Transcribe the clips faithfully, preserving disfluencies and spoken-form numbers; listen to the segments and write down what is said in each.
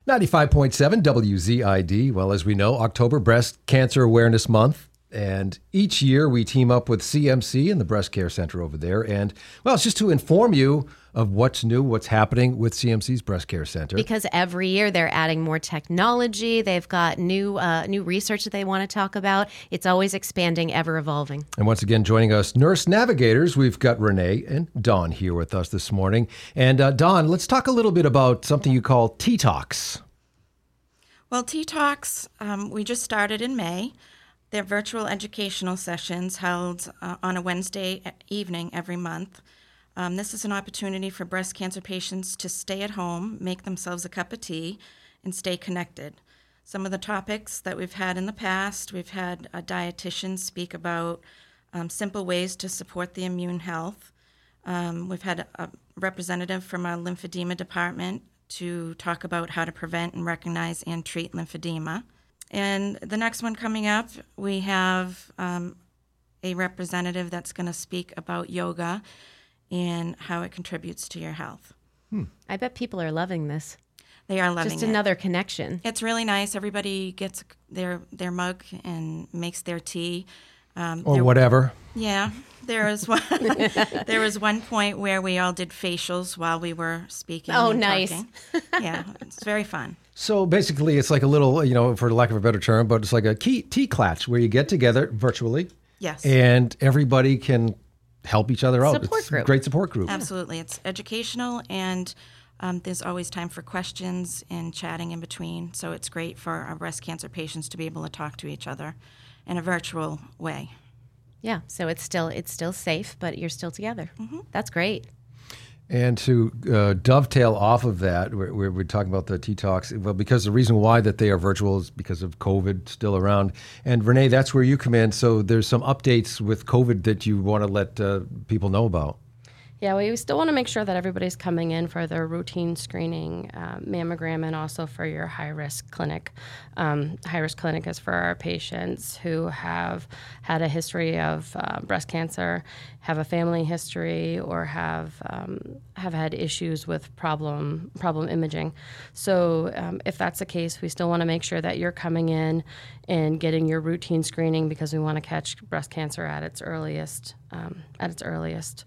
ninety-five point seven W Z I D. Well, as we know, October Breast Cancer Awareness Month. And each year we team up with C M C and the Breast Care Center over there. And, well, it's just to inform you of what's new, what's happening with C M C's Breast Care Center. Because every year they're adding more technology. They've got new uh, new research that they want to talk about. It's always expanding, ever evolving. And once again, joining us, nurse navigators, we've got Renee and Dawn here with us this morning. And uh, Dawn, let's talk a little bit about something you call T-Talks. Well, T-Talks, um, we just started in May. They're virtual educational sessions held uh, on a Wednesday evening every month. Um, this is an opportunity for breast cancer patients to stay at home, make themselves a cup of tea, and stay connected. Some of the topics that we've had in the past, we've had a dietitian speak about um, simple ways to support the immune health. Um, we've had a representative from our lymphedema department to talk about how to prevent and recognize and treat lymphedema. And the next one coming up, we have um, a representative that's going to speak about yoga and how it contributes to your health. Hmm. I bet people are loving this. They are loving it. Just another connection. It's really nice. Everybody gets their their mug and makes their tea. Um, or there, whatever. Yeah. There was one there was one point where we all did facials while we were speaking. Oh, and nice. Talking. Yeah, it's very fun. So basically it's like a little, you know, for lack of a better term, but it's like a tea, tea clatch where you get together virtually. Yes. And everybody can help each other out. Support it's group. a great support group. Absolutely. It's educational, and um, there's always time for questions and chatting in between. So it's great for our breast cancer patients to be able to talk to each other in a virtual way. Yeah, so it's still it's still safe, but you're still together. Mm-hmm. That's great. And to uh, dovetail off of that, we're, we're, we're talking about the T-Talks, well, because the reason why that they are virtual is because of COVID still around. And Renee, that's where you come in. So there's some updates with COVID that you want to let uh, people know about. Yeah, we still want to make sure that everybody's coming in for their routine screening, uh, mammogram, and also for your high-risk clinic. Um, high-risk clinic is for our patients who have had a history of uh, breast cancer, have a family history, or have um, have had issues with problem problem imaging. So um, if that's the case, we still want to make sure that you're coming in and getting your routine screening, because we want to catch breast cancer at its earliest. Um, at its earliest.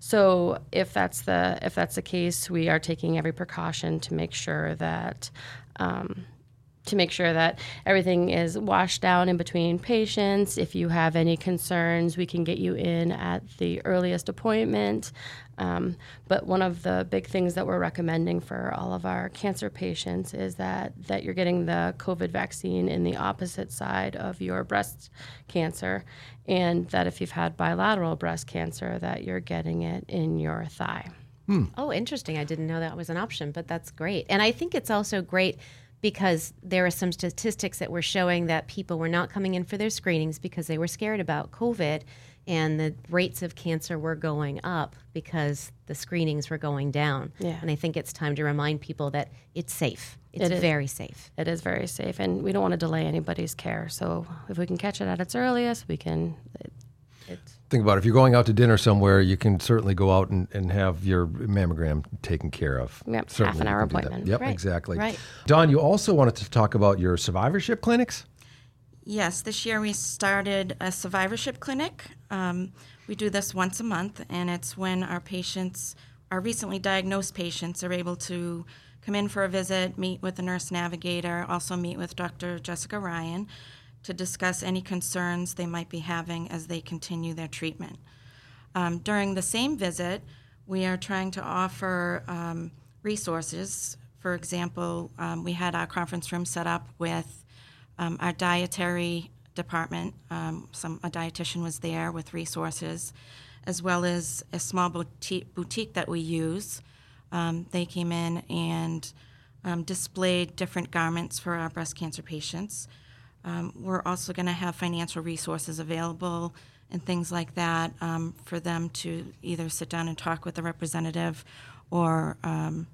So if that's the if that's the case, we are taking every precaution to make sure that um, to make sure that everything is washed down in between patients. If you have any concerns, we can get you in at the earliest appointment. Um, but one of the big things that we're recommending for all of our cancer patients is that, that you're getting the COVID vaccine in the opposite side of your breast cancer, and that if you've had bilateral breast cancer, that you're getting it in your thigh. Hmm. Oh, interesting. I didn't know that was an option, but that's great. And I think it's also great because there are some statistics that were showing that people were not coming in for their screenings because they were scared about COVID, and the rates of cancer were going up because the screenings were going down. Yeah. And I think it's time to remind people that it's safe. It's it very safe. It is very safe, and we don't want to delay anybody's care. So if we can catch it at its earliest, we can. It, it's Think about it. If you're going out to dinner somewhere, you can certainly go out and, and have your mammogram taken care of. Yep, certainly half an hour appointment. Yep, right. exactly. Right. Dawn, you also wanted to talk about your survivorship clinics? Yes, this year we started a survivorship clinic. Um, we do this once a month, and it's when our patients, our recently diagnosed patients, are able to come in for a visit, meet with the nurse navigator, also meet with Doctor Jessica Ryan to discuss any concerns they might be having as they continue their treatment. Um, during the same visit, we are trying to offer um, resources. For example, um, we had our conference room set up with um, our dietary department. Um, some a dietitian was there with resources, as well as a small boutique, boutique that we use. Um, they came in and um, displayed different garments for our breast cancer patients. Um, we're also going to have financial resources available and things like that um, for them to either sit down and talk with a representative, or um,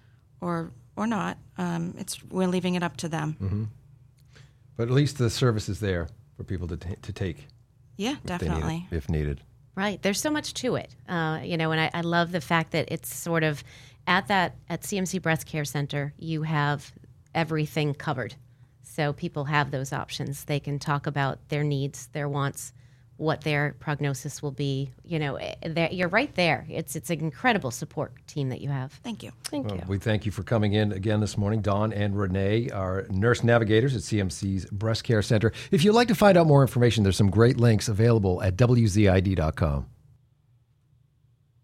or or not. Um, it's we're leaving it up to them. Mm-hmm. But at least the service is there for people to t- to take. Yeah, if definitely. They need it, if needed. Right. There's so much to it, uh, you know, and I, I love the fact that it's sort of at that at C M C Breast Care Center, you have everything covered. So people have those options. They can talk about their needs, their wants, what their prognosis will be. You know, you're right there. It's it's an incredible support team that you have. Thank you. Thank Well, you. we thank you for coming in again this morning, Dawn and Renee, our nurse navigators at C M C's Breast Care Center. If you'd like to find out more information, there's some great links available at W Z I D dot com.